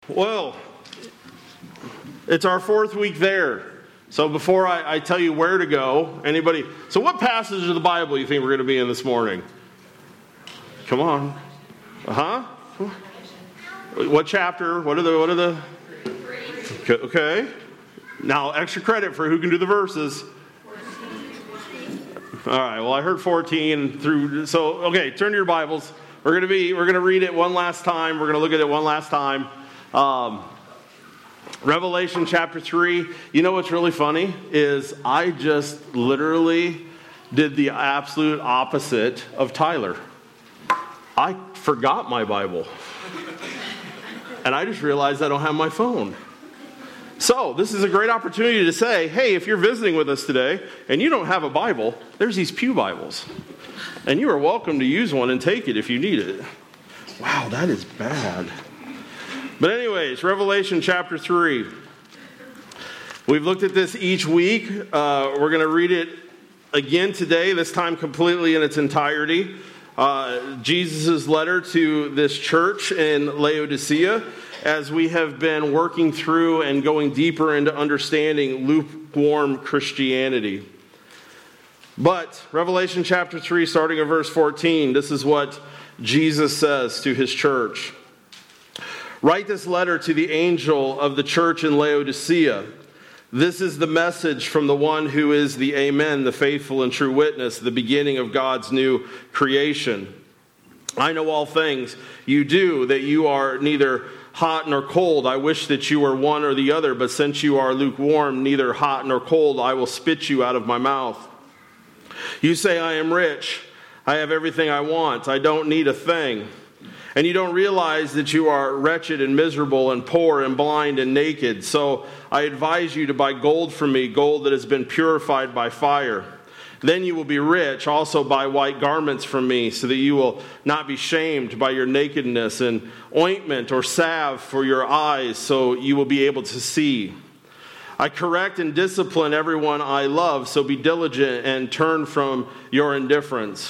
Well, it's our fourth week there. So before I tell you where to go, so what passage of the Bible do you think we're going to be in this morning? Come on. What chapter? What are the? Okay. Now, extra credit for who can do the verses. All right. Well, I heard 14 through. So, okay, turn to your Bibles. We're going to read it one last time. We're going to look at it one last time. Revelation chapter 3. You know what's really funny is I just literally did the absolute opposite of Tyler. I forgot my Bible. And I just realized I don't have my phone. So this is a great opportunity to say, hey, if you're visiting with us today and you don't have a Bible, there's these pew Bibles. And you are welcome to use one and take it if you need it. Wow, that is bad. But anyways, Revelation chapter 3. We've looked at this each week. We're going to read it again today, this time completely in its entirety. Jesus' letter to this church in Laodicea, as we have been working through and going deeper into understanding lukewarm Christianity. But Revelation chapter 3, starting at verse 14, this is what Jesus says to his church. Write this letter to the angel of the church in Laodicea. This is the message from the one who is the Amen, the faithful and true witness, the beginning of God's new creation. I know all things you do, that you are neither hot nor cold. I wish that you were one or the other, but since you are lukewarm, neither hot nor cold, I will spit you out of my mouth. You say, I am rich. I have everything I want. I don't need a thing. And you don't realize that you are wretched and miserable and poor and blind and naked. So I advise you to buy gold from me, gold that has been purified by fire. Then you will be rich. Also buy white garments from me, so that you will not be shamed by your nakedness, and ointment or salve for your eyes, so you will be able to see. I correct and discipline everyone I love, so be diligent and turn from your indifference.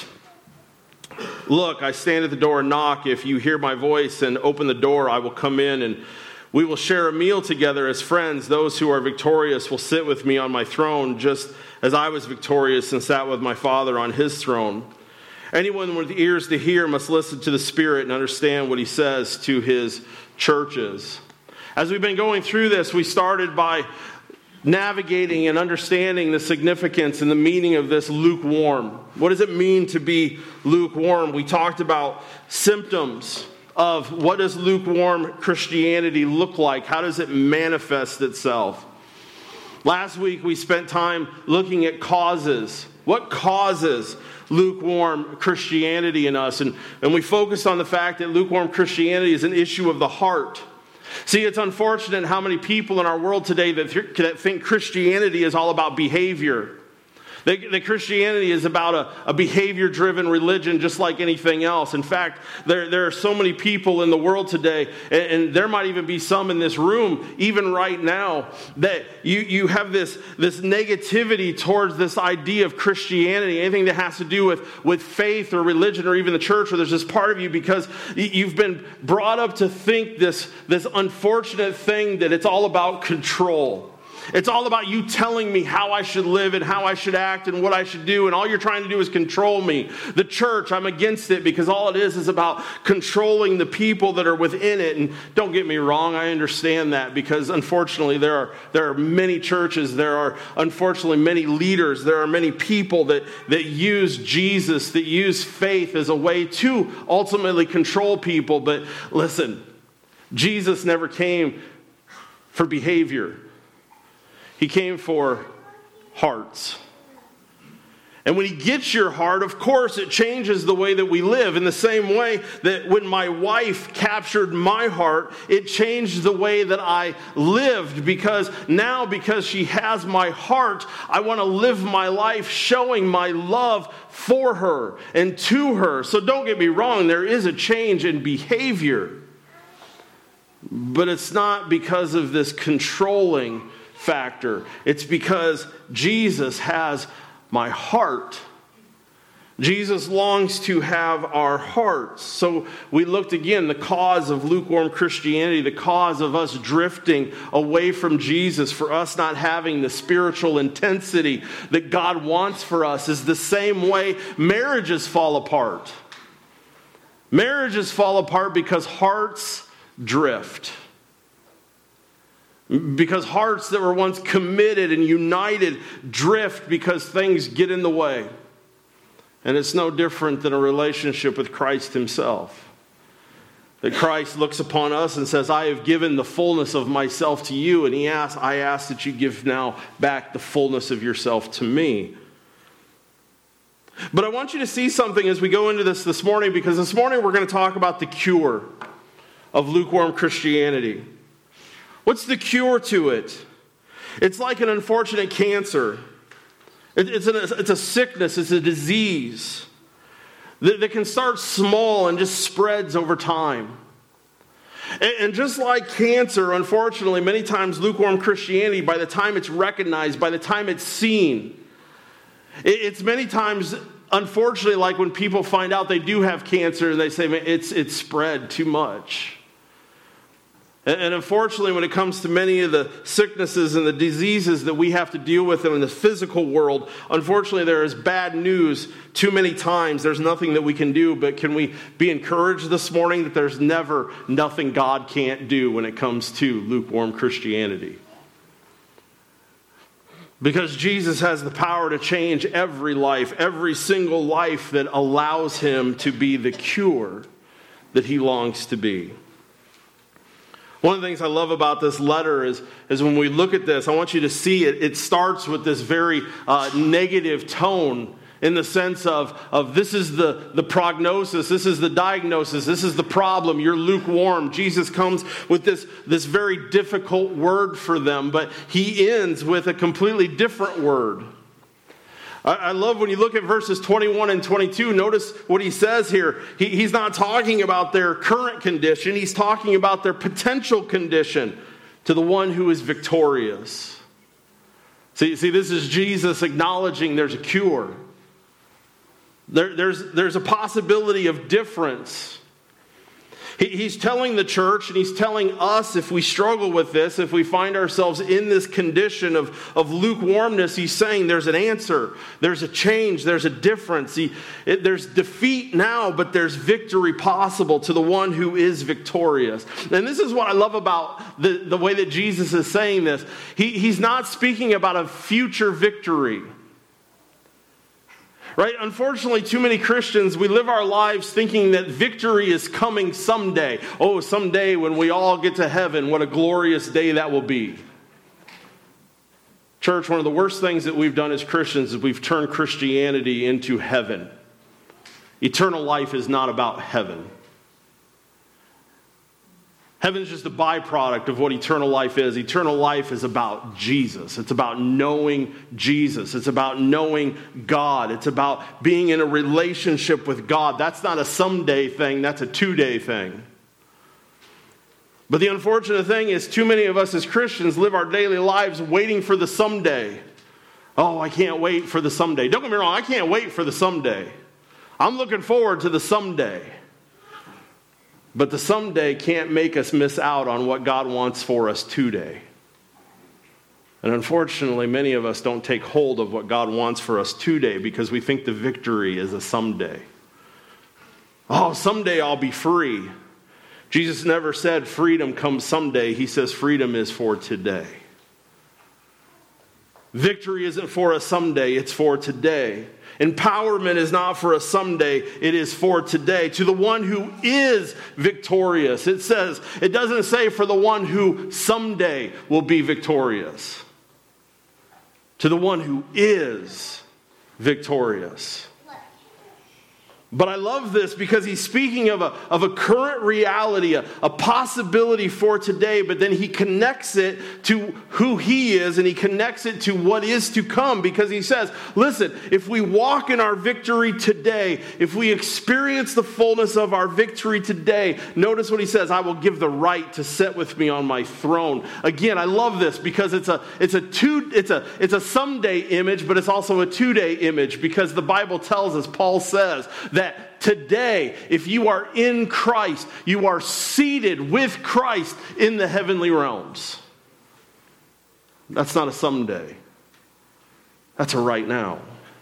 Look, I stand at the door and knock. If you hear my voice and open the door, I will come in and we will share a meal together as friends. Those who are victorious will sit with me on my throne, just as I was victorious and sat with my Father on his throne. Anyone with ears to hear must listen to the Spirit and understand what he says to his churches. As we've been going through this, we started by navigating and understanding the significance and the meaning of this lukewarm. What does it mean to be lukewarm? We talked about symptoms of what does lukewarm Christianity look like? How does it manifest itself? Last week we spent time looking at causes. What causes lukewarm Christianity in us? And we focused on the fact that lukewarm Christianity is an issue of the heart. See, it's unfortunate how many people in our world today that think Christianity is all about behavior. That Christianity is about a behavior-driven religion just like anything else. In fact, there are so many people in the world today, and there might even be some in this room, even right now, that you have this negativity towards this idea of Christianity, anything that has to do with faith or religion or even the church, or there's this part of you because you've been brought up to think this unfortunate thing that it's all about control. It's all about you telling me how I should live and how I should act and what I should do, and all you're trying to do is control me. The church, I'm against it because all it is about controlling the people that are within it. And don't get me wrong, I understand that because unfortunately there are many churches, there are unfortunately many leaders, there are many people that use Jesus, that use faith as a way to ultimately control people. But listen, Jesus never came for behavior. He came for hearts. And when he gets your heart, of course, it changes the way that we live. In the same way that when my wife captured my heart, it changed the way that I lived. Because she has my heart, I want to live my life showing my love for her and to her. So don't get me wrong, there is a change in behavior. But it's not because of this controlling factor. It's because Jesus has my heart. Jesus longs to have our hearts. So we looked again, the cause of lukewarm Christianity, the cause of us drifting away from Jesus, for us not having the spiritual intensity that God wants for us, is the same way marriages fall apart. Marriages fall apart because hearts drift. Because hearts that were once committed and united drift because things get in the way. And it's no different than a relationship with Christ himself. That Christ looks upon us and says, I have given the fullness of myself to you. And I ask that you give now back the fullness of yourself to me. But I want you to see something as we go into this morning, because this morning we're going to talk about the cure of lukewarm Christianity. What's the cure to it? It's like an unfortunate cancer. It's a sickness, it's a disease that can start small and just spreads over time. And just like cancer, unfortunately, many times lukewarm Christianity, by the time it's recognized, by the time it's seen, it's many times, unfortunately, like when people find out they do have cancer and they say, man, it's spread too much. And unfortunately, when it comes to many of the sicknesses and the diseases that we have to deal with in the physical world, unfortunately, there is bad news too many times. There's nothing that we can do, but can we be encouraged this morning that there's never nothing God can't do when it comes to lukewarm Christianity? Because Jesus has the power to change every life, every single life that allows him to be the cure that he longs to be. One of the things I love about this letter is when we look at this, I want you to see it. It starts with this very negative tone in the sense of this is the prognosis, this is the diagnosis, this is the problem, you're lukewarm. Jesus comes with this very difficult word for them, but he ends with a completely different word. I love when you look at verses 21 and 22, notice what he says here. He's not talking about their current condition, he's talking about their potential condition to the one who is victorious. See, this is Jesus acknowledging there's a cure. There's a possibility of difference. He's telling the church and he's telling us, if we struggle with this, if we find ourselves in this condition of lukewarmness, he's saying there's an answer, there's a change, there's a difference. There's defeat now, but there's victory possible to the one who is victorious. And this is what I love about the way that Jesus is saying this. He's not speaking about a future victory. Right? Unfortunately, too many Christians, we live our lives thinking that victory is coming someday. Oh, someday when we all get to heaven, what a glorious day that will be. Church, one of the worst things that we've done as Christians is we've turned Christianity into heaven. Eternal life is not about heaven. Heaven is just a byproduct of what eternal life is. Eternal life is about Jesus. It's about knowing Jesus. It's about knowing God. It's about being in a relationship with God. That's not a someday thing. That's a today thing. But the unfortunate thing is too many of us as Christians live our daily lives waiting for the someday. Oh, I can't wait for the someday. Don't get me wrong. I can't wait for the someday. I'm looking forward to the someday. But the someday can't make us miss out on what God wants for us today. And unfortunately, many of us don't take hold of what God wants for us today because we think the victory is a someday. Oh, someday I'll be free. Jesus never said freedom comes someday. He says freedom is for today. Victory isn't for a someday, it's for today. Empowerment is not for a someday, it is for today. To the one who is victorious. It doesn't say for the one who someday will be victorious. To the one who is victorious. But I love this because he's speaking of a current reality, a possibility for today, but then he connects it to who he is and he connects it to what is to come, because he says, listen, if we walk in our victory today, if we experience the fullness of our victory today, notice what he says, I will give the right to sit with me on my throne. Again, I love this because it's a someday image, but it's also a today image, because the Bible tells us, Paul says, that today, if you are in Christ, you are seated with Christ in the heavenly realms. That's not a someday. That's a right now.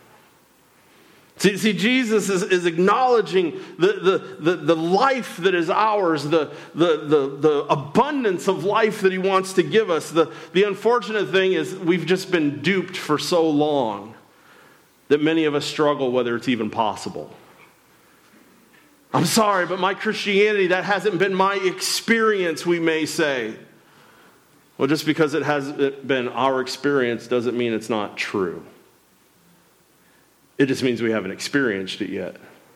See, Jesus is acknowledging the life that is ours, the abundance of life that he wants to give us. The unfortunate thing is we've just been duped for so long that many of us struggle whether it's even possible. I'm sorry, but my Christianity, that hasn't been my experience, we may say. Well, just because it hasn't been our experience doesn't mean it's not true. It just means we haven't experienced it yet.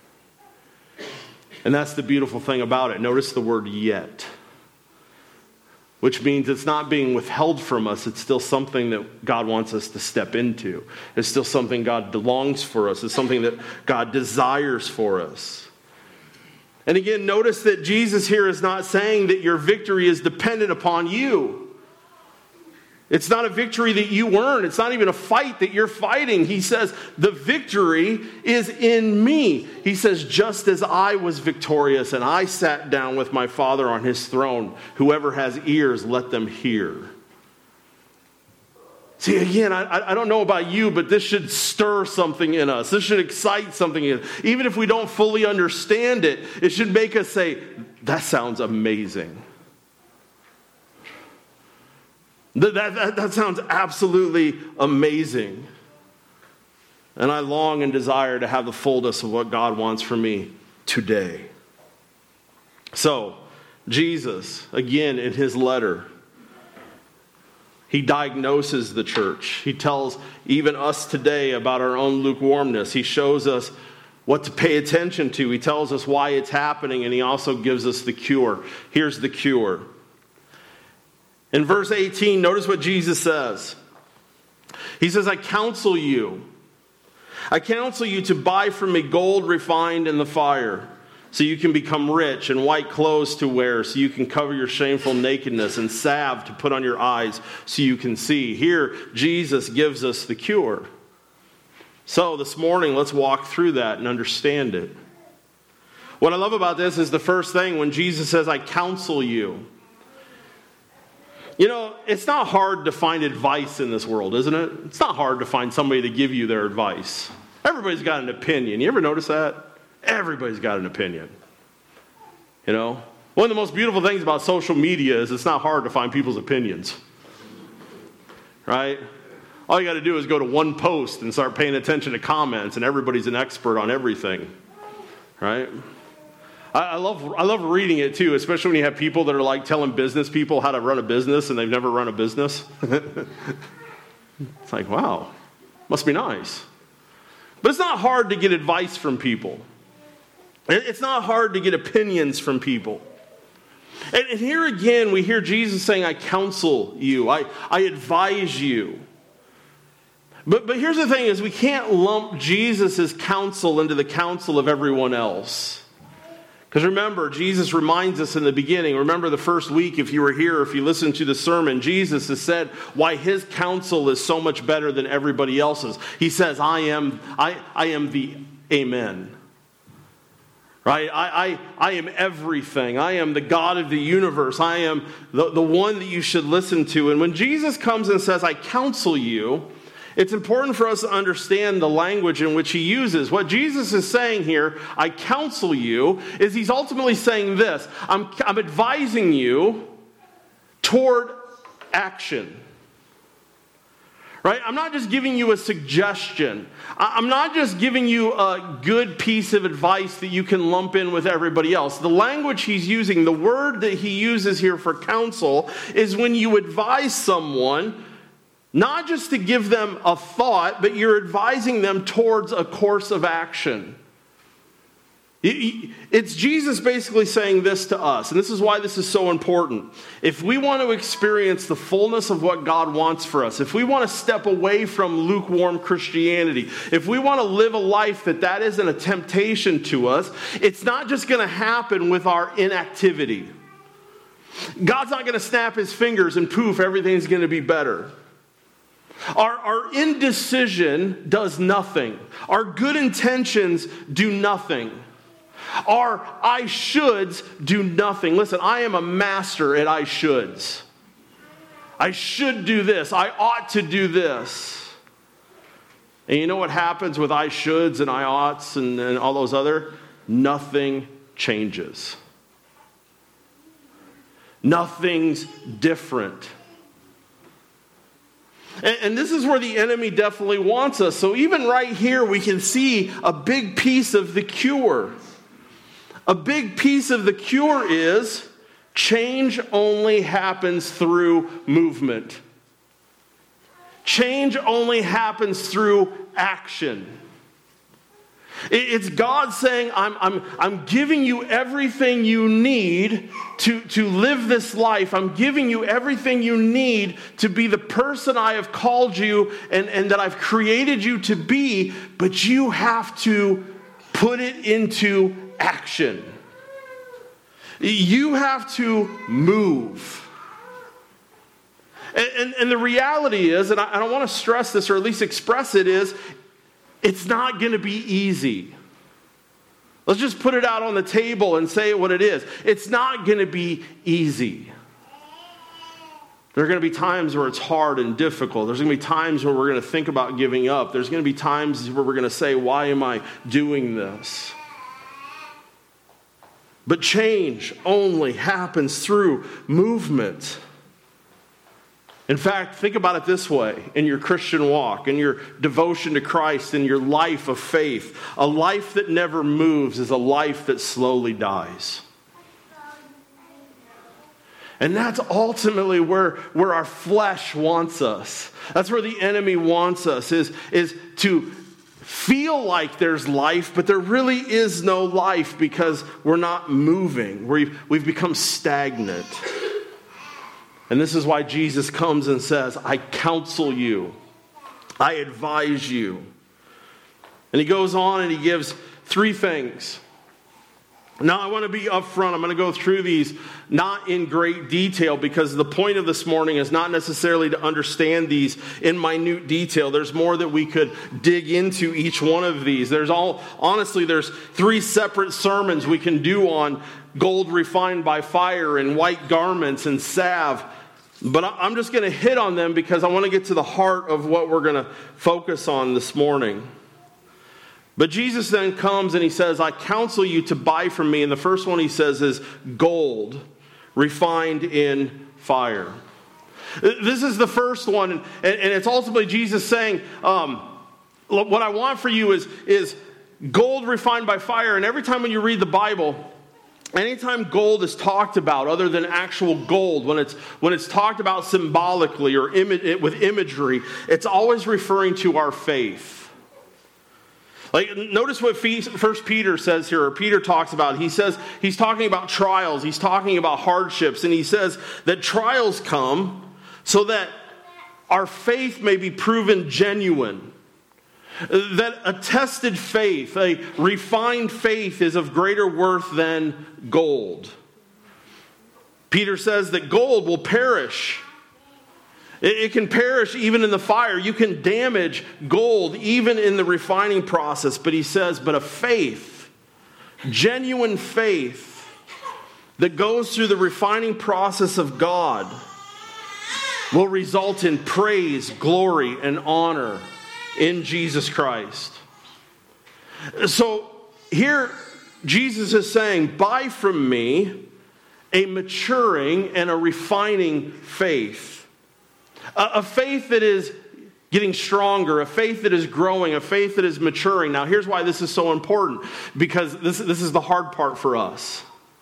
And that's the beautiful thing about it. Notice the word yet, which means it's not being withheld from us. It's still something that God wants us to step into. It's still something God longs for us. It's something that God desires for us. And again, notice that Jesus here is not saying that your victory is dependent upon you. It's not a victory that you earn. It's not even a fight that you're fighting. He says, the victory is in me. He says, just as I was victorious and I sat down with my Father on his throne, whoever has ears, let them hear. See, again, I don't know about you, but this should stir something in us. This should excite something in us. Even if we don't fully understand it, it should make us say, that sounds amazing. That sounds absolutely amazing. And I long and desire to have the fullness of what God wants for me today. So, Jesus, again, in his letter, he diagnoses the church. He tells even us today about our own lukewarmness. He shows us what to pay attention to. He tells us why it's happening, and he also gives us the cure. Here's the cure. In verse 18, notice what Jesus says. He says, I counsel you to buy from me gold refined in the fire, so you can become rich, and white clothes to wear, so you can cover your shameful nakedness, and salve to put on your eyes, so you can see. Here, Jesus gives us the cure. So this morning, let's walk through that and understand it. What I love about this is the first thing, when Jesus says, I counsel you. You know, it's not hard to find advice in this world, isn't it? It's not hard to find somebody to give you their advice. Everybody's got an opinion. You ever notice that? Everybody's got an opinion. You know? One of the most beautiful things about social media is it's not hard to find people's opinions. Right? All you got to do is go to one post and start paying attention to comments, and everybody's an expert on everything. Right? I love reading it too, especially when you have people that are like telling business people how to run a business and they've never run a business. It's like, wow, must be nice. But it's not hard to get advice from people. It's not hard to get opinions from people. And here again, we hear Jesus saying, I counsel you, I advise you. But here's the thing is, we can't lump Jesus' counsel into the counsel of everyone else. Because remember, Jesus reminds us in the beginning, remember the first week, if you were here, if you listened to the sermon, Jesus has said why his counsel is so much better than everybody else's. He says, I am the Amen. Right? I am everything. I am the God of the universe. I am the one that you should listen to. And when Jesus comes and says, I counsel you, it's important for us to understand the language in which he uses. What Jesus is saying here, I counsel you, is he's ultimately saying this. I'm advising you toward action. Right? I'm not just giving you a suggestion. I'm not just giving you a good piece of advice that you can lump in with everybody else. The language he's using, the word that he uses here for counsel, is when you advise someone, not just to give them a thought, but you're advising them towards a course of action. It's Jesus basically saying this to us, and this is why this is so important. If we want to experience the fullness of what God wants for us, if we want to step away from lukewarm Christianity, if we want to live a life that isn't a temptation to us, it's not just going to happen with our inactivity. God's not going to snap his fingers and poof, everything's going to be better. Our indecision does nothing. Our good intentions do nothing. Our I shoulds do nothing. Listen, I am a master at I shoulds. I should do this. I ought to do this. And you know what happens with I shoulds and I oughts and all those other? Nothing changes. Nothing's different. And this is where the enemy definitely wants us. So even right here, we can see a big piece of the cure. A big piece of the cure is change only happens through movement. Change only happens through action. It's God saying, I'm giving you everything you need to live this life. I'm giving you everything you need to be the person I have called you and that I've created you to be, but you have to put it into action. You have to move. And the reality is, and I want to stress this or at least express it, is it's not going to be easy. Let's just put it out on the table and say what it is. It's not going to be easy. There are going to be times where it's hard and difficult. There's going to be times where we're going to think about giving up. There's going to be times where we're going to say, why am I doing this? But change only happens through movement. In fact, think about it this way in your Christian walk, in your devotion to Christ, in your life of faith. A life that never moves is a life that slowly dies. And that's ultimately where our flesh wants us. That's where the enemy wants us, is to feel like there's life, but there really is no life because we're not moving. We've become stagnant. And this is why Jesus comes and says, I counsel you. I advise you. And he goes on and he gives 3 things. Now I want to be upfront. I'm going to go through these not in great detail because the point of this morning is not necessarily to understand these in minute detail. There's more that we could dig into each one of these. There's 3 separate sermons we can do on gold refined by fire and white garments and salve. But I'm just going to hit on them because I want to get to the heart of what we're going to focus on this morning. But Jesus then comes and he says, I counsel you to buy from me. And the first one he says is gold refined in fire. This is the first one. And it's ultimately Jesus saying, what I want for you is gold refined by fire. And every time when you read the Bible, anytime gold is talked about other than actual gold, when it's talked about symbolically or with imagery, it's always referring to our faith. Like, notice what 1 Peter says here, or Peter talks about. He says, he's talking about trials, he's talking about hardships, and he says that trials come so that our faith may be proven genuine. That a tested faith, a refined faith, is of greater worth than gold. Peter says that gold will perish. It can perish even in the fire. You can damage gold even in the refining process. But he says, but a faith, genuine faith, that goes through the refining process of God will result in praise, glory, and honor in Jesus Christ. So here Jesus is saying, buy from me a maturing and a refining faith. A faith that is getting stronger, a faith that is growing, a faith that is maturing. Now here's why this is so important, because this is the hard part for us.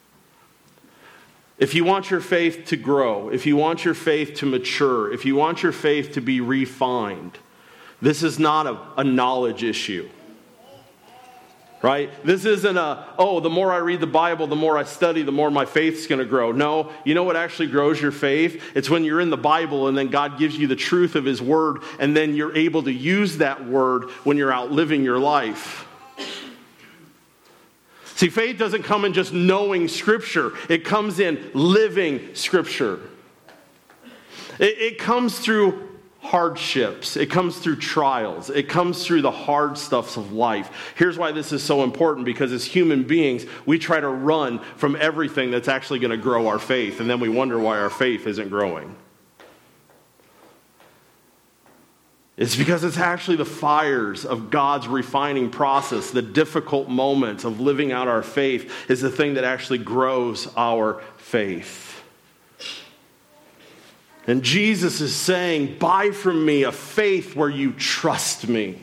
If you want your faith to grow, if you want your faith to mature, if you want your faith to be refined, this is not a knowledge issue. Right? This isn't the more I read the Bible, the more I study, the more my faith's going to grow. No, you know what actually grows your faith? It's when you're in the Bible and then God gives you the truth of His Word, and then you're able to use that Word when you're out living your life. See, faith doesn't come in just knowing Scripture. It comes in living Scripture. It comes through hardships. It comes through trials. It comes through the hard stuffs of life. Here's why this is so important, because as human beings, we try to run from everything that's actually going to grow our faith, and then we wonder why our faith isn't growing. It's because it's actually the fires of God's refining process, the difficult moments of living out our faith, is the thing that actually grows our faith. And Jesus is saying, buy from me a faith where you trust me.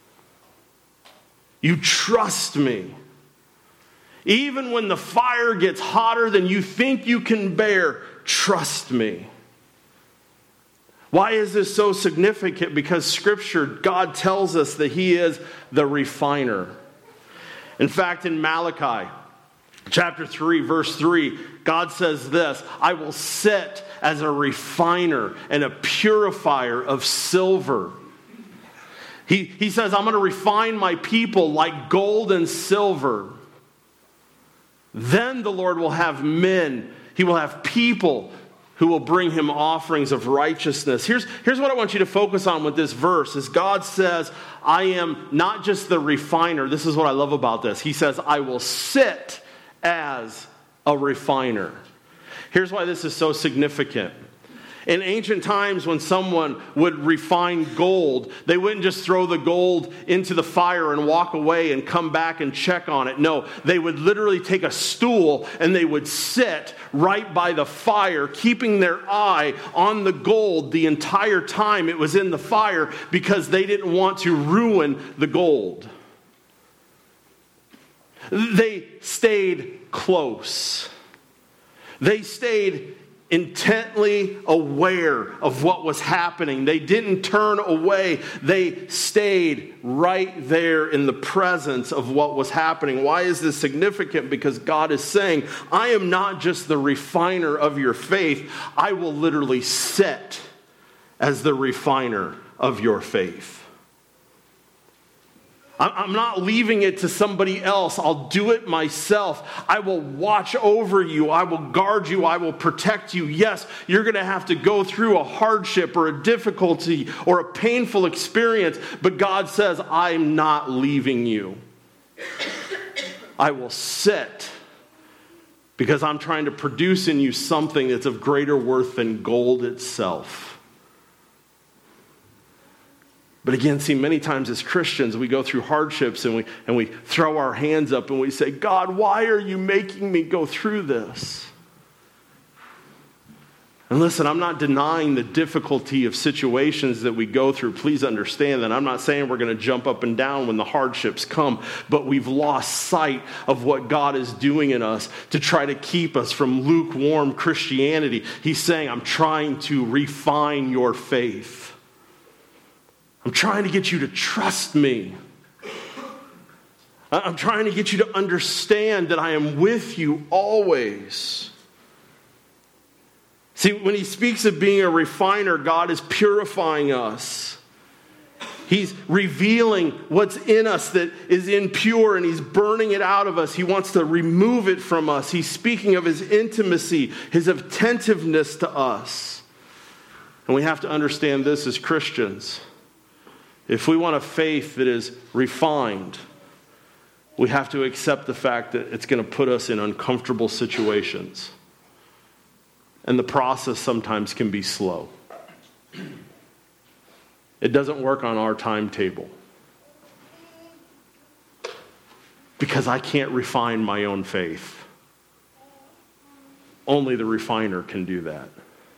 You trust me. Even when the fire gets hotter than you think you can bear, trust me. Why is this so significant? Because Scripture, God tells us that He is the refiner. In fact, in Malachi chapter 3, verse 3, God says this: I will sit as a refiner and a purifier of silver. He says, I'm going to refine my people like gold and silver. Then the Lord will have men, He will have people who will bring Him offerings of righteousness. Here's what I want you to focus on with this verse, is God says, I am not just the refiner. This is what I love about this. He says, I will sit as a refiner. Here's why this is so significant. In ancient times, when someone would refine gold, they wouldn't just throw the gold into the fire and walk away and come back and check on it. No, they would literally take a stool and they would sit right by the fire, keeping their eye on the gold the entire time it was in the fire, because they didn't want to ruin the gold. They stayed close. They stayed intently aware of what was happening. They didn't turn away. They stayed right there in the presence of what was happening. Why is this significant? Because God is saying, I am not just the refiner of your faith. I will literally sit as the refiner of your faith. I'm not leaving it to somebody else. I'll do it myself. I will watch over you. I will guard you. I will protect you. Yes, you're going to have to go through a hardship or a difficulty or a painful experience, but God says, I'm not leaving you. I will sit, because I'm trying to produce in you something that's of greater worth than gold itself. But again, see, many times as Christians, we go through hardships and we throw our hands up and we say, God, why are you making me go through this? And listen, I'm not denying the difficulty of situations that we go through. Please understand that. I'm not saying we're going to jump up and down when the hardships come, but we've lost sight of what God is doing in us to try to keep us from lukewarm Christianity. He's saying, I'm trying to refine your faith. I'm trying to get you to trust me. I'm trying to get you to understand that I am with you always. See, when He speaks of being a refiner, God is purifying us. He's revealing what's in us that is impure, and He's burning it out of us. He wants to remove it from us. He's speaking of His intimacy, His attentiveness to us. And we have to understand this as Christians. If we want a faith that is refined, we have to accept the fact that it's going to put us in uncomfortable situations. And the process sometimes can be slow. It doesn't work on our timetable. Because I can't refine my own faith. Only the refiner can do that.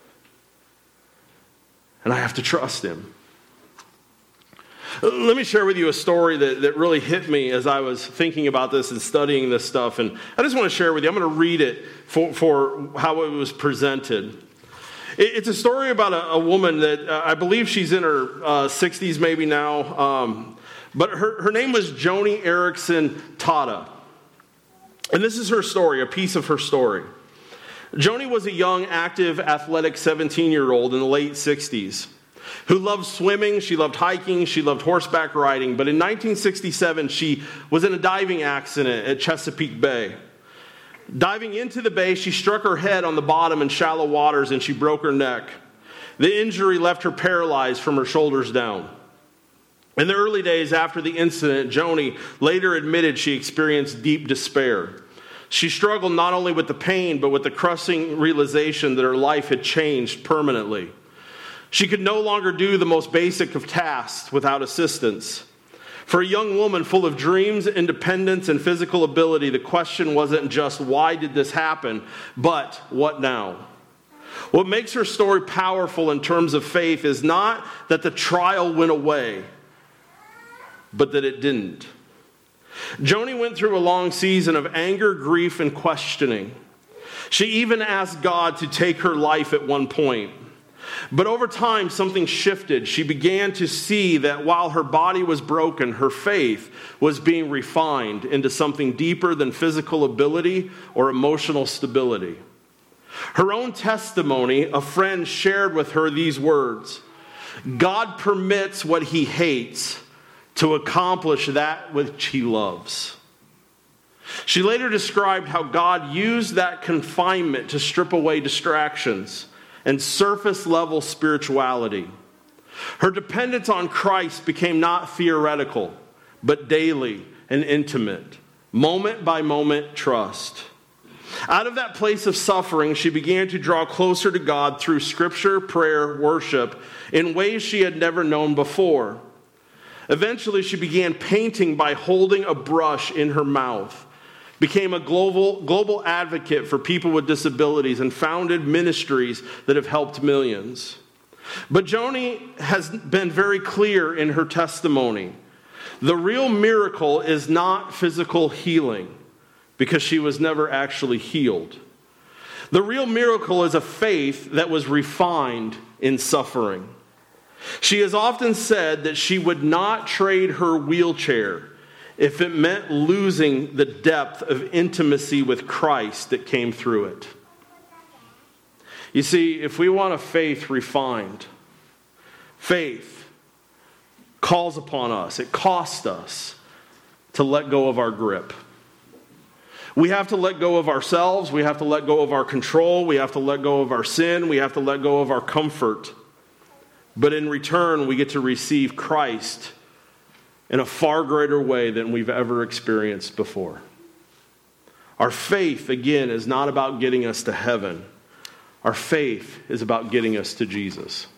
And I have to trust Him. Let me share with you a story that really hit me as I was thinking about this and studying this stuff. And I just want to share with you. I'm going to read it for how it was presented. It's a story about a woman that I believe she's in her 60s maybe now. But her name was Joni Eareckson Tada. And this is her story, a piece of her story. Joni was a young, active, athletic 17-year-old in the late 60s who loved swimming, she loved hiking, she loved horseback riding. But in 1967, she was in a diving accident at Chesapeake Bay. Diving into the bay, she struck her head on the bottom in shallow waters and she broke her neck. The injury left her paralyzed from her shoulders down. In the early days after the incident, Joni later admitted she experienced deep despair. She struggled not only with the pain, but with the crushing realization that her life had changed permanently. She could no longer do the most basic of tasks without assistance. For a young woman full of dreams, independence, and physical ability, the question wasn't just, why did this happen, but what now? What makes her story powerful in terms of faith is not that the trial went away, but that it didn't. Joni went through a long season of anger, grief, and questioning. She even asked God to take her life at one point. But over time, something shifted. She began to see that while her body was broken, her faith was being refined into something deeper than physical ability or emotional stability. Her own testimony, a friend shared with her these words: God permits what he hates to accomplish that which he loves. She later described how God used that confinement to strip away distractions and surface-level spirituality. Her dependence on Christ became not theoretical, but daily and intimate, moment-by-moment trust. Out of that place of suffering, she began to draw closer to God through scripture, prayer, worship, in ways she had never known before. Eventually, she began painting by holding a brush in her mouth, became a global advocate for people with disabilities, and founded ministries that have helped millions. But Joni has been very clear in her testimony. The real miracle is not physical healing, because she was never actually healed. The real miracle is a faith that was refined in suffering. She has often said that she would not trade her wheelchair if it meant losing the depth of intimacy with Christ that came through it. You see, if we want a faith refined, faith calls upon us, it costs us to let go of our grip. We have to let go of ourselves, we have to let go of our control, we have to let go of our sin, we have to let go of our comfort. But in return, we get to receive Christ in a far greater way than we've ever experienced before. Our faith, again, is not about getting us to heaven. Our faith is about getting us to Jesus.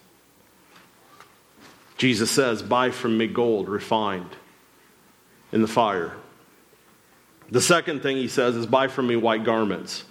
Jesus says, "Buy from me gold refined in the fire." The second thing he says is, "Buy from me white garments."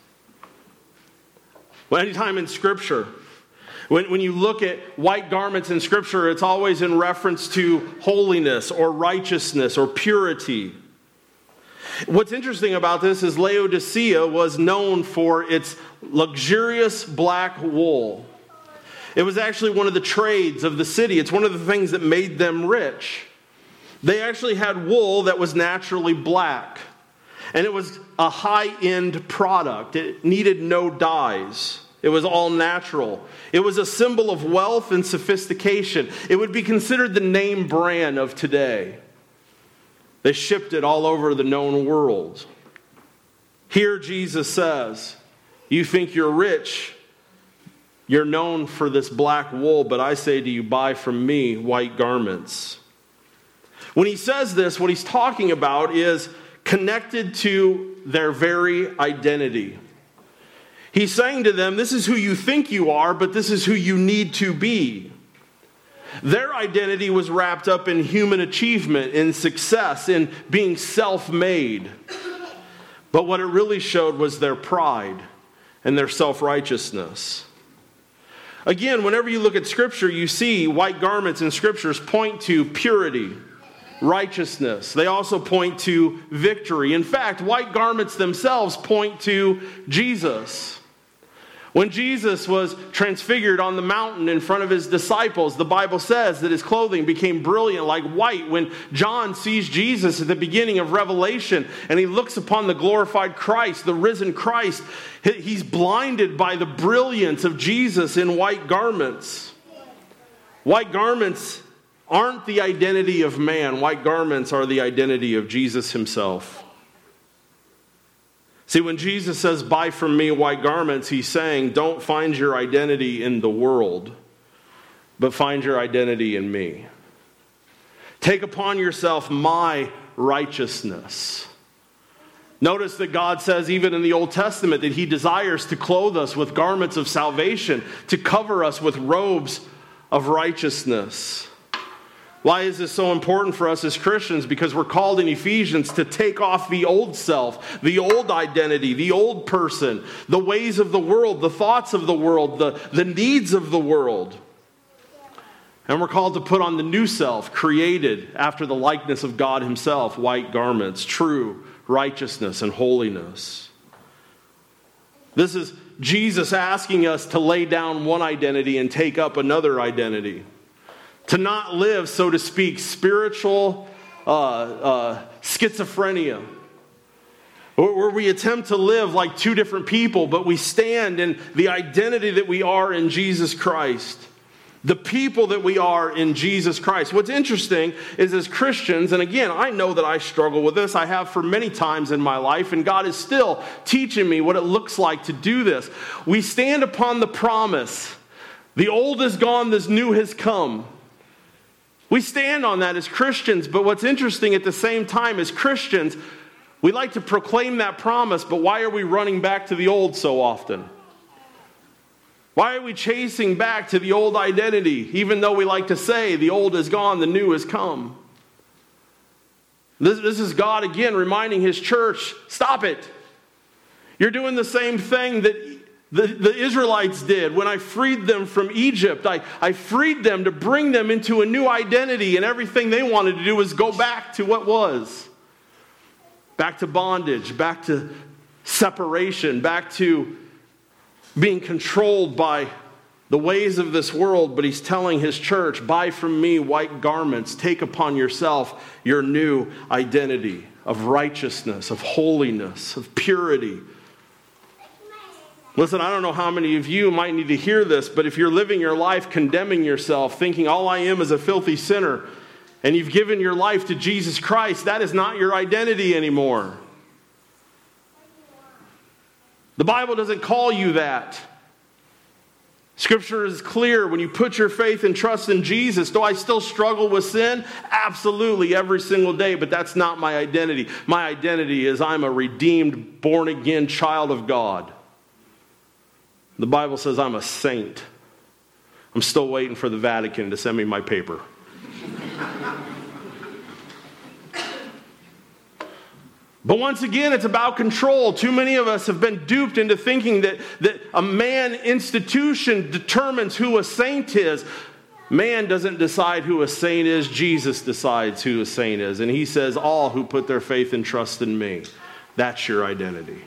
Well, anytime in Scripture, when you look at white garments in Scripture, it's always in reference to holiness or righteousness or purity. What's interesting about this is Laodicea was known for its luxurious black wool. It was actually one of the trades of the city. It's one of the things that made them rich. They actually had wool that was naturally black. And it was a high-end product. It needed no dyes. It was all natural. It was a symbol of wealth and sophistication. It would be considered the name brand of today. They shipped it all over the known world. Here Jesus says, you think you're rich, you're known for this black wool, but I say to you, buy from me white garments. When he says this, what he's talking about is connected to their very identity. He's saying to them, this is who you think you are, but this is who you need to be. Their identity was wrapped up in human achievement, in success, in being self-made. But what it really showed was their pride and their self-righteousness. Again, whenever you look at Scripture, you see white garments in Scriptures point to purity, righteousness. They also point to victory. In fact, white garments themselves point to Jesus. When Jesus was transfigured on the mountain in front of his disciples, the Bible says that his clothing became brilliant like white. When John sees Jesus at the beginning of Revelation and he looks upon the glorified Christ, the risen Christ, he's blinded by the brilliance of Jesus in white garments. White garments aren't the identity of man. White garments are the identity of Jesus himself. See, when Jesus says, "Buy from me white garments," he's saying, don't find your identity in the world, but find your identity in me. Take upon yourself my righteousness. Notice that God says, even in the Old Testament, that he desires to clothe us with garments of salvation, to cover us with robes of righteousness. Why is this so important for us as Christians? Because we're called in Ephesians to take off the old self, the old identity, the old person, the ways of the world, the thoughts of the world, the needs of the world. And we're called to put on the new self, created after the likeness of God himself, white garments, true righteousness and holiness. This is Jesus asking us to lay down one identity and take up another identity. To not live, so to speak, spiritual schizophrenia. Where we attempt to live like two different people, but we stand in the identity that we are in Jesus Christ. The people that we are in Jesus Christ. What's interesting is as Christians, and again, I know that I struggle with this. I have for many times in my life, and God is still teaching me what it looks like to do this. We stand upon the promise. The old is gone, this new has come. We stand on that as Christians, but what's interesting at the same time as Christians, we like to proclaim that promise, but why are we running back to the old so often? Why are we chasing back to the old identity, even though we like to say the old is gone, the new has come? This is God again reminding his church, stop it. You're doing the same thing that the Israelites did when I freed them from Egypt. I freed them to bring them into a new identity, and everything they wanted to do was go back to what was. Back to bondage, back to separation, back to being controlled by the ways of this world. But he's telling his church, buy from me white garments, take upon yourself your new identity of righteousness, of holiness, of purity. Listen, I don't know how many of you might need to hear this, but if you're living your life condemning yourself, thinking all I am is a filthy sinner, and you've given your life to Jesus Christ, that is not your identity anymore. The Bible doesn't call you that. Scripture is clear. When you put your faith and trust in Jesus, do I still struggle with sin? Absolutely, every single day, but that's not my identity. My identity is I'm a redeemed, born-again child of God. The Bible says I'm a saint. I'm still waiting for the Vatican to send me my paper. But once again, it's about control. Too many of us have been duped into thinking that a man institution determines who a saint is. Man doesn't decide who a saint is. Jesus decides who a saint is. And he says, all who put their faith and trust in me. That's your identity.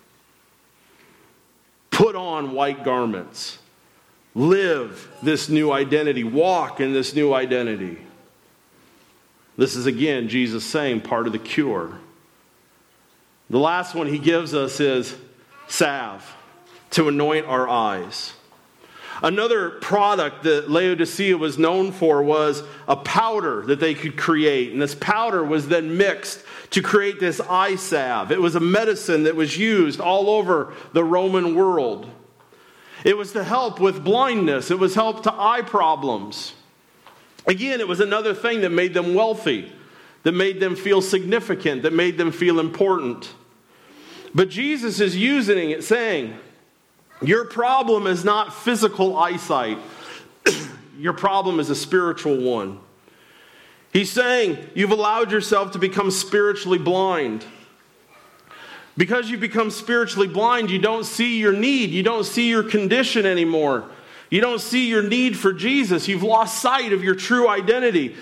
Put on white garments. Live this new identity. Walk in this new identity. This is, again, Jesus saying part of the cure. The last one he gives us is salve to anoint our eyes. Another product that Laodicea was known for was a powder that they could create. And this powder was then mixed to create this eye salve. It was a medicine that was used all over the Roman world. It was to help with blindness. It was help to eye problems. Again, it was another thing that made them wealthy, that made them feel significant, that made them feel important. But Jesus is using it, saying, your problem is not physical eyesight. Your problem is a spiritual one. He's saying you've allowed yourself to become spiritually blind. Because you become spiritually blind, you don't see your need. You don't see your condition anymore. You don't see your need for Jesus. You've lost sight of your true identity.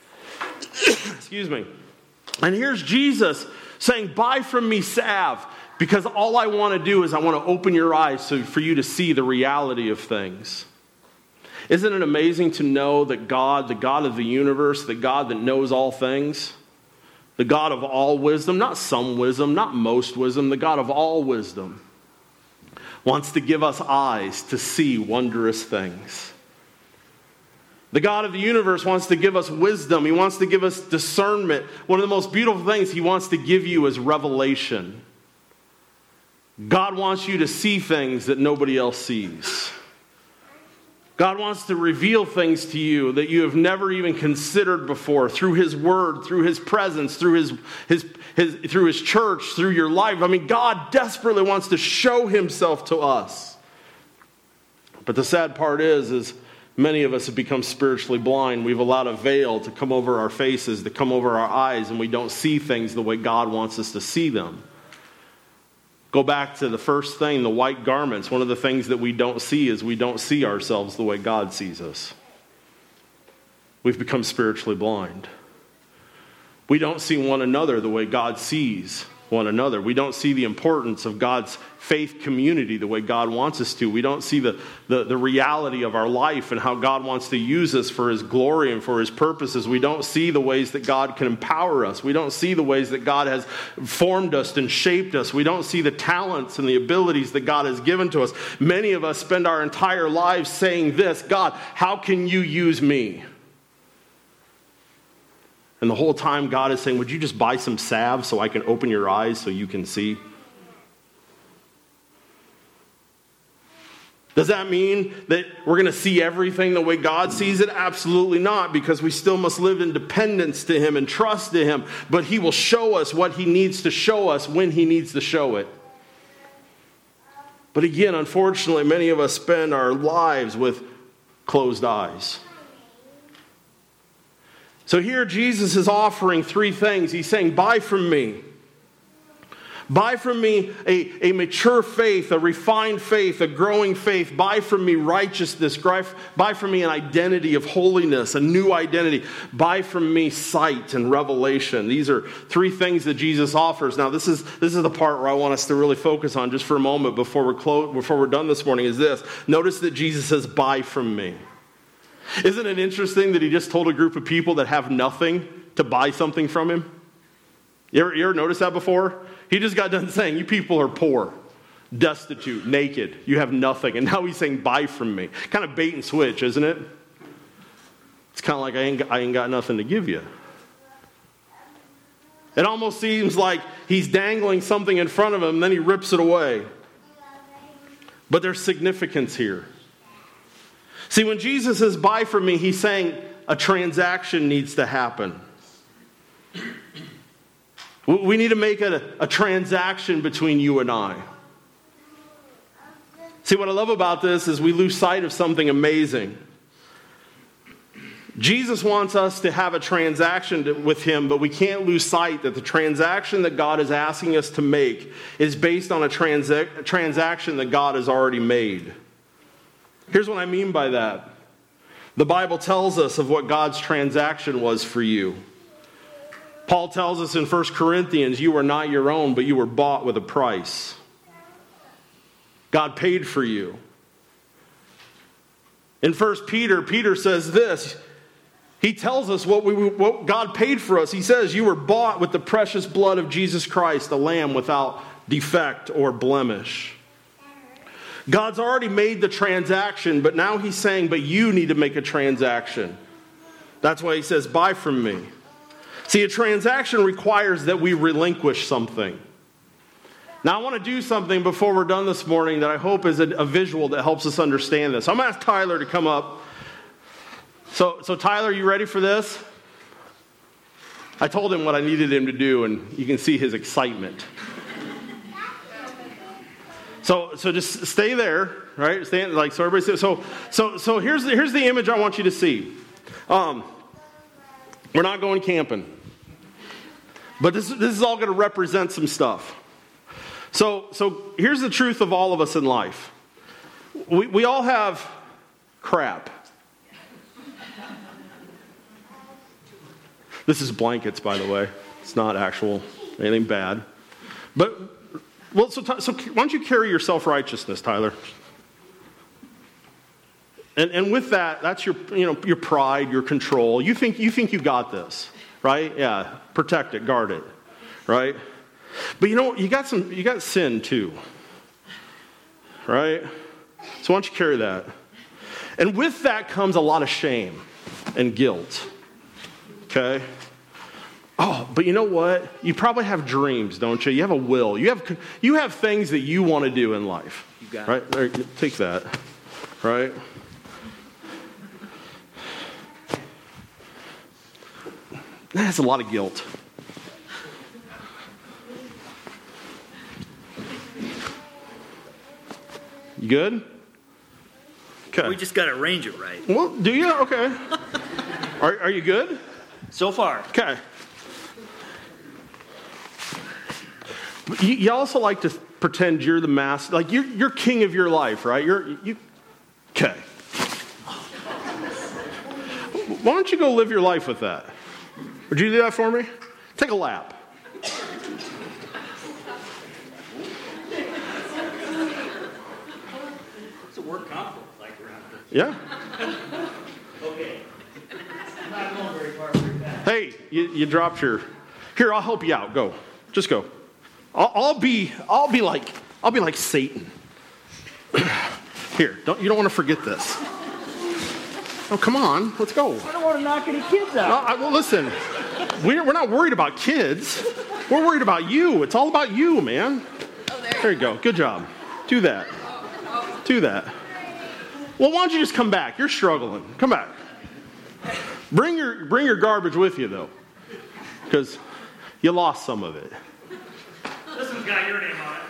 Excuse me. And here's Jesus saying, buy from me salve. Because all I want to do is I want to open your eyes for you to see the reality of things. Isn't it amazing to know that God, the God of the universe, the God that knows all things, the God of all wisdom, not some wisdom, not most wisdom, the God of all wisdom, wants to give us eyes to see wondrous things. The God of the universe wants to give us wisdom. He wants to give us discernment. One of the most beautiful things He wants to give you is revelation. God wants you to see things that nobody else sees. God wants to reveal things to you that you have never even considered before through His Word, through His presence, through His church, through your life. I mean, God desperately wants to show Himself to us. But the sad part is many of us have become spiritually blind. We've allowed a veil to come over our faces, to come over our eyes, and we don't see things the way God wants us to see them. Go back to the first thing, the white garments. One of the things that we don't see is we don't see ourselves the way God sees us. We've become spiritually blind. We don't see one another the way God sees one another. We don't see the importance of God's faith community the way God wants us to. We don't see the reality of our life and how God wants to use us for His glory and for His purposes. We don't see the ways that God can empower us. We don't see the ways that God has formed us and shaped us. We don't see the talents and the abilities that God has given to us. Many of us spend our entire lives saying this: God, how can you use me? And the whole time God is saying, would you just buy some salve so I can open your eyes so you can see? Does that mean that we're going to see everything the way God sees it? Absolutely not, because we still must live in dependence to Him and trust to Him. But He will show us what He needs to show us when He needs to show it. But again, unfortunately, many of us spend our lives with closed eyes. So here Jesus is offering three things. He's saying, buy from me. Buy from me a mature faith, a refined faith, a growing faith. Buy from me righteousness. Buy from me an identity of holiness, a new identity. Buy from me sight and revelation. These are three things that Jesus offers. Now, this is the part where I want us to really focus on just for a moment before we're done this morning, is this. Notice that Jesus says, buy from me. Isn't it interesting that He just told a group of people that have nothing to buy something from Him? You ever noticed that before? He just got done saying, you people are poor, destitute, naked. You have nothing. And now He's saying, buy from me. Kind of bait and switch, isn't it? It's kind of like, I ain't got nothing to give you. It almost seems like He's dangling something in front of him, and then He rips it away. But there's significance here. See, when Jesus says, buy from me, He's saying a transaction needs to happen. We need to make a transaction between you and I. See, what I love about this is we lose sight of something amazing. Jesus wants us to have a transaction with Him, but we can't lose sight that the transaction that God is asking us to make is based on a transaction that God has already made. Here's what I mean by that. The Bible tells us of what God's transaction was for you. Paul tells us in 1 Corinthians, you are not your own, but you were bought with a price. God paid for you. In 1 Peter says this. He tells us what God paid for us. He says, you were bought with the precious blood of Jesus Christ, a lamb without defect or blemish. God's already made the transaction, but now He's saying, but you need to make a transaction. That's why He says, buy from me. See, a transaction requires that we relinquish something. Now, I want to do something before we're done this morning that I hope is a visual that helps us understand this. I'm going to ask Tyler to come up. So Tyler, you ready for this? I told him what I needed him to do, and you can see his excitement. So just stay there, right? Stand like so. Everybody. So here's the image I want you to see. We're not going camping, but this is all going to represent some stuff. So here's the truth of all of us in life. We all have crap. This is blankets, by the way. It's not actual anything bad, but Well, so why don't you carry your self-righteousness, Tyler? And with that, that's your pride, your control. You think you got this, right? Yeah, protect it, guard it, right? But you got sin too, right? So why don't you carry that? And with that comes a lot of shame and guilt. Okay? Oh, but you know what? You probably have dreams, don't you? You have a will. You have things that you want to do in life. You got right? There, take that. Right? That's a lot of guilt. You good? Okay. We just got to arrange it right. Well, do you? Okay. Are you good? So far. Okay. You also like to pretend you're the master, like you're king of your life, right? Okay. Why don't you go live your life with that? Would you do that for me? Take a lap. It's a work conflict like around Yeah. here. Okay. I'm not going very far with that. Hey, you dropped your. Here, I'll help you out. Go. Just go. I'll be like Satan. Here, you don't want to forget this. Oh, come on, let's go. I don't want to knock any kids out. Well, listen, we're not worried about kids. We're worried about you. It's all about you, man. There you go. Good job. Do that. Do that. Well, why don't you just come back? You're struggling. Come back. Bring your garbage with you, though, because you lost some of it. This one's got your name on it.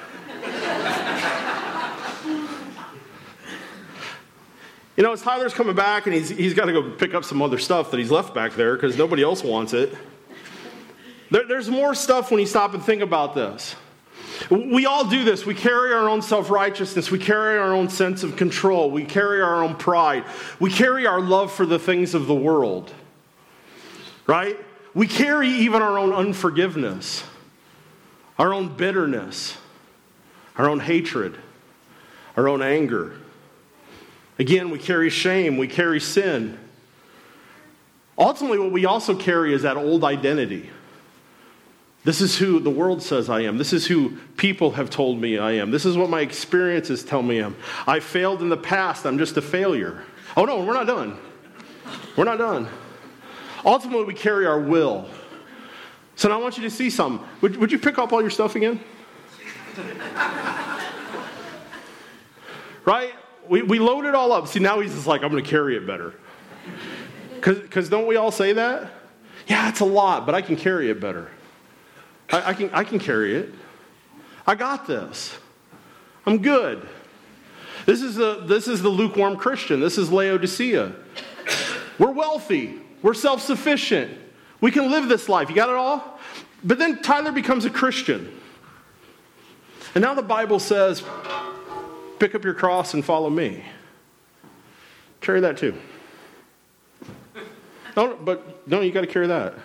As Tyler's coming back and he's got to go pick up some other stuff that he's left back there because nobody else wants it. There's more stuff when you stop and think about this. We all do this. We carry our own self-righteousness. We carry our own sense of control. We carry our own pride. We carry our love for the things of the world. Right? We carry even our own unforgiveness, our own bitterness, our own hatred, our own anger. Again, we carry shame, we carry sin. Ultimately, what we also carry is that old identity. This is who the world says I am. This is who people have told me I am. This is what my experiences tell me I am. I failed in the past. I'm just a failure. Oh no, we're not done. We're not done. Ultimately, we carry our will. So now I want you to see something. Would you pick up all your stuff again? Right? We load it all up. See, now he's just like, I'm going to carry it better. Because don't we all say that? Yeah, it's a lot, but I can carry it better. I can carry it. I got this. I'm good. This is the lukewarm Christian. This is Laodicea. We're wealthy. We're self-sufficient. We can live this life. You got it all? But then Tyler becomes a Christian. And now the Bible says, pick up your cross and follow me. Carry that too. No, you got to carry that.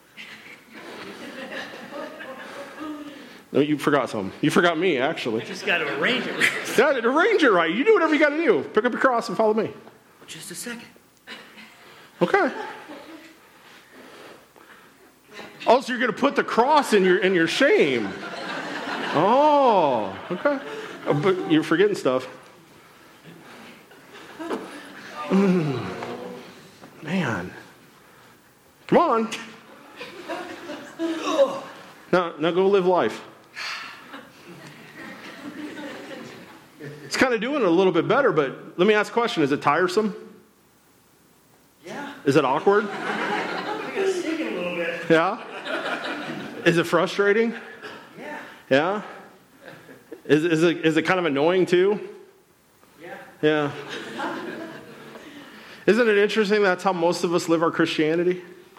No, you forgot something. You forgot me, actually. Just got to arrange it. Yeah, arrange it right. You do whatever you got to do. Pick up your cross and follow me. Just a second. Okay. Oh, so you're going to put the cross in your shame. Oh, okay. But you're forgetting stuff. Man. Come on. Now go live life. It's kind of doing it a little bit better, but let me ask a question. Is it tiresome? Yeah. Is it awkward? I got to sing it a little bit. Yeah? Is it frustrating? Yeah. Yeah? Is it kind of annoying too? Yeah. Yeah. Isn't it interesting that's how most of us live our Christianity?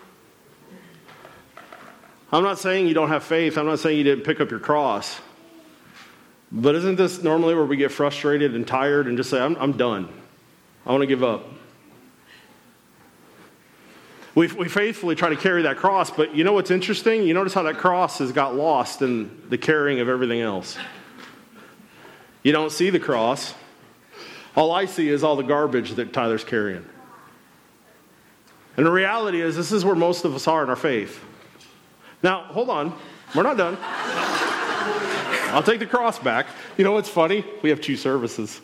I'm not saying you don't have faith. I'm not saying you didn't pick up your cross. But isn't this normally where we get frustrated and tired and just say, I'm done. I want to give up. We faithfully try to carry that cross, but you know what's interesting? You notice how that cross has got lost in the carrying of everything else. You don't see the cross. All I see is all the garbage that Tyler's carrying. And the reality is, this is where most of us are in our faith. Now, hold on. We're not done. I'll take the cross back. You know what's funny? We have 2 services.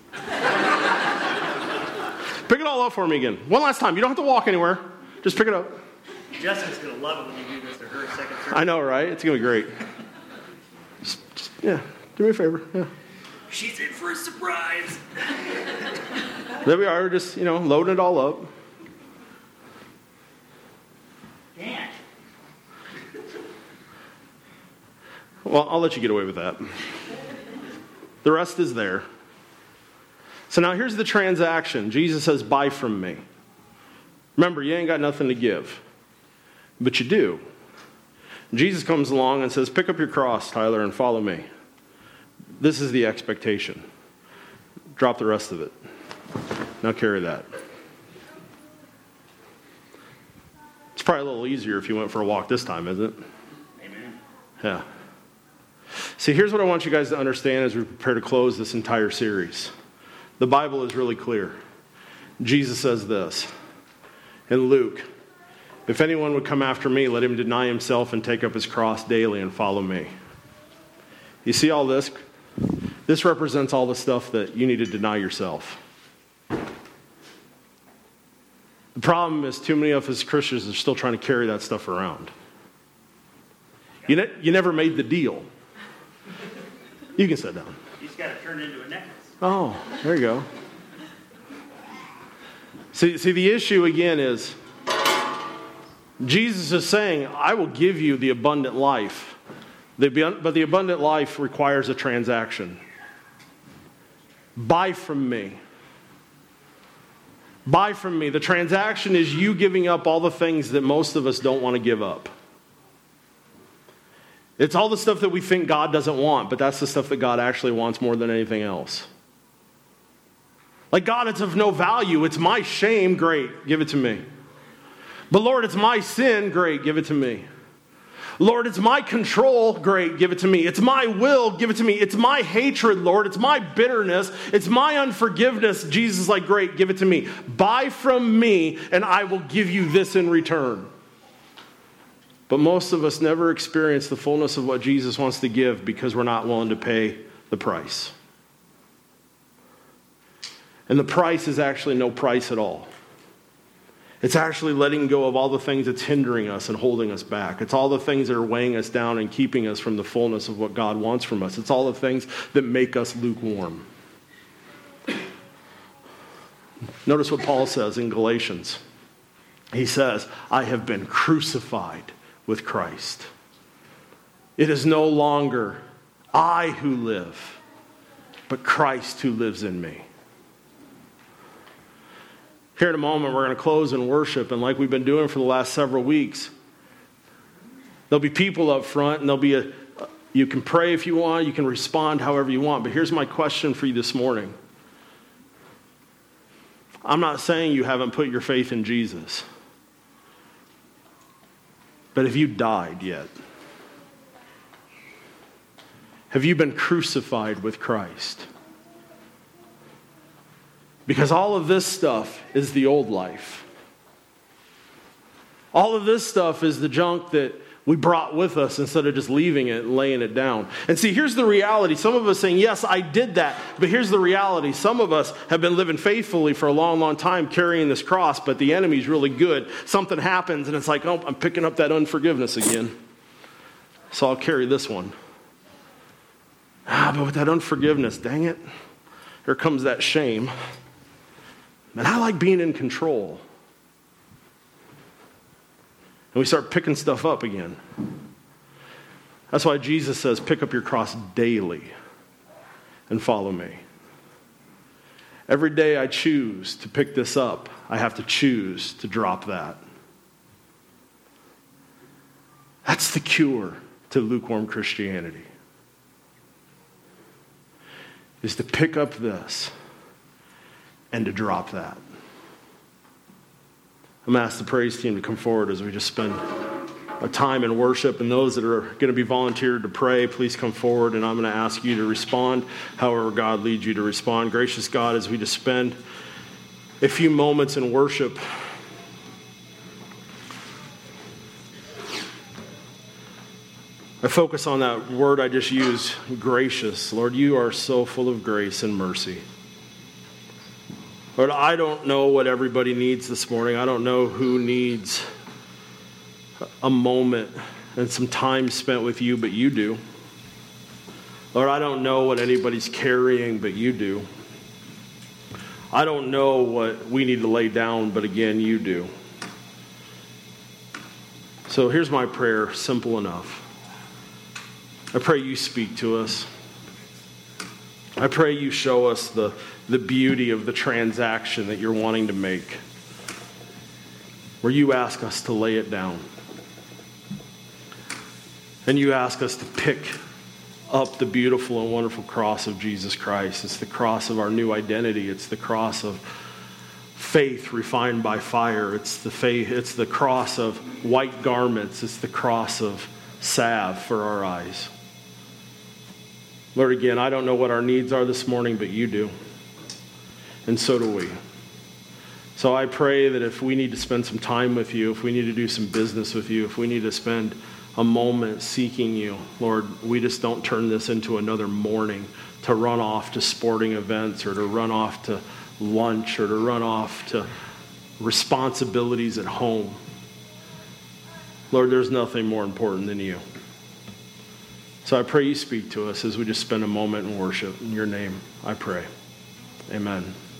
Pick it all up for me again. One last time. You don't have to walk anywhere. Just pick it up. Jessica's going to love it when you do this to her second service. I know, right? It's going to be great. Yeah, do me a favor. Yeah. She's in for a surprise. There we are, just, loading it all up. Dan. Well, I'll let you get away with that. The rest is there. So now here's the transaction. Jesus says, buy from me. Remember, you ain't got nothing to give. But you do. Jesus comes along and says, pick up your cross, Tyler, and follow me. This is the expectation. Drop the rest of it. Now carry that. It's probably a little easier if you went for a walk this time, isn't it? Amen. Yeah. See, here's what I want you guys to understand as we prepare to close this entire series. The Bible is really clear. Jesus says this in Luke, if anyone would come after me, let him deny himself and take up his cross daily and follow me. You see all this? This represents all the stuff that you need to deny yourself. The problem is too many of us Christians are still trying to carry that stuff around. You never made the deal. You can sit down. You just got to turn it into a necklace. Oh, there you go. See, the issue again is Jesus is saying, I will give you the abundant life. But the abundant life requires a transaction. Buy from me. Buy from me. The transaction is you giving up all the things that most of us don't want to give up. It's all the stuff that we think God doesn't want, but that's the stuff that God actually wants more than anything else. Like, God, it's of no value. It's my shame. Great. Give it to me. But Lord, it's my sin. Great. Give it to me. Lord, it's my control. Great. Give it to me. It's my will. Give it to me. It's my hatred, Lord. It's my bitterness. It's my unforgiveness. Jesus is like, great. Give it to me. Buy from me and I will give you this in return. But most of us never experience the fullness of what Jesus wants to give because we're not willing to pay the price. And the price is actually no price at all. It's actually letting go of all the things that's hindering us and holding us back. It's all the things that are weighing us down and keeping us from the fullness of what God wants from us. It's all the things that make us lukewarm. Notice what Paul says in Galatians. He says, I have been crucified with Christ. It is no longer I who live, but Christ who lives in me. Here in a moment, we're going to close in worship, and like we've been doing for the last several weeks, there'll be people up front, and you can pray if you want, you can respond however you want, but here's my question for you this morning. I'm not saying you haven't put your faith in Jesus, but have you died yet? Have you been crucified with Christ? Because all of this stuff is the old life. All of this stuff is the junk that we brought with us instead of just leaving it and laying it down. And see, here's the reality. Some of us saying, yes, I did that. But here's the reality. Some of us have been living faithfully for a long, long time carrying this cross, but the enemy's really good. Something happens and it's like, oh, I'm picking up that unforgiveness again. So I'll carry this one. But with that unforgiveness, dang it, here comes that shame. And I like being in control. And we start picking stuff up again. That's why Jesus says, pick up your cross daily and follow me. Every day I choose to pick this up, I have to choose to drop that. That's the cure to lukewarm Christianity. Is to pick up this and to drop that. I'm going to ask the praise team to come forward as we just spend a time in worship. And those that are going to be volunteered to pray, please come forward, and I'm going to ask you to respond however God leads you to respond. Gracious God, as we just spend a few moments in worship, I focus on that word I just used, gracious. Lord, you are so full of grace and mercy. Lord, I don't know what everybody needs this morning. I don't know who needs a moment and some time spent with you, but you do. Lord, I don't know what anybody's carrying, but you do. I don't know what we need to lay down, but again, you do. So here's my prayer, simple enough. I pray you speak to us. I pray you show us the beauty of the transaction that you're wanting to make, where you ask us to lay it down. And you ask us to pick up the beautiful and wonderful cross of Jesus Christ. It's the cross of our new identity. It's the cross of faith refined by fire. It's the cross of white garments. It's the cross of salve for our eyes. Lord, again, I don't know what our needs are this morning, but you do. And so do we. So I pray that if we need to spend some time with you, if we need to do some business with you, if we need to spend a moment seeking you, Lord, we just don't turn this into another morning to run off to sporting events or to run off to lunch or to run off to responsibilities at home. Lord, there's nothing more important than you. So I pray you speak to us as we just spend a moment in worship. In your name, I pray. Amen.